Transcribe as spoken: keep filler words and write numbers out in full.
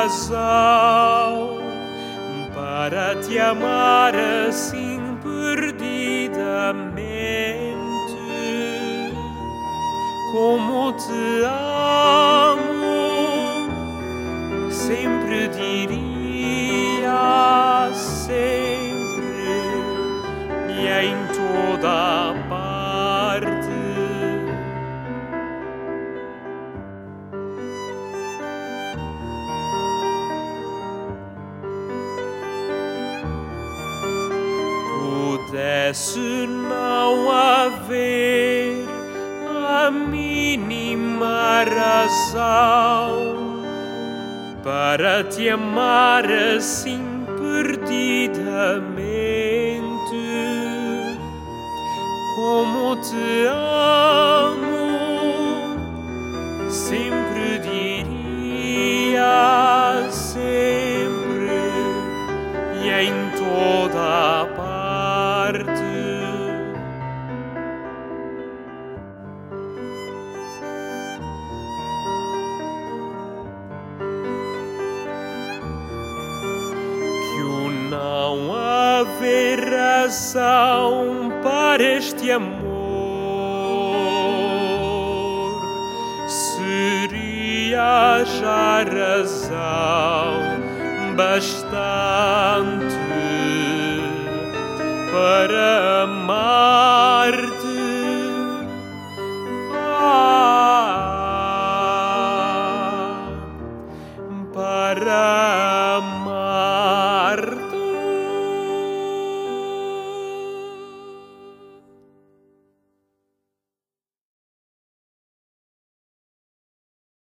razão para te amar assim perdidamente. Como te amo, sempre diria, sempre e em toda a parte. Pudesse não haver a mínima razão para te amar assim perdidamente. Como te amo, sempre diria, sempre e em toda a parte. Não haver razão para este amor seria já razão bastante para amar-te. Ah, para amar.